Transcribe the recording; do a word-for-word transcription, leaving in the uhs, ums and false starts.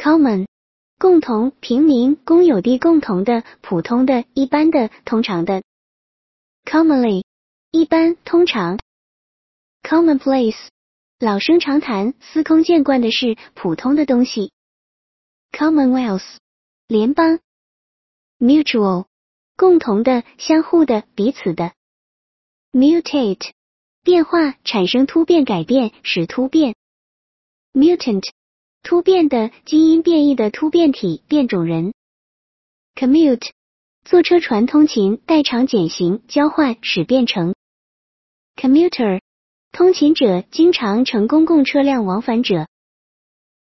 common 共同、平民、公有地、共同的、普通的、一般的、通常的。commonly 一般、通常。commonplace 老生常谈、司空见惯的事、普通的东西。commonwealth 联邦。mutual 共同的、相互的、彼此的。mutate 变化、产生突变、改变、使突变。mutant 突变的、基因变异的突变体、变种人。commute 坐车船通勤、代偿减刑、交换、使变成。commuter 通勤者，经常乘公共车辆往返者。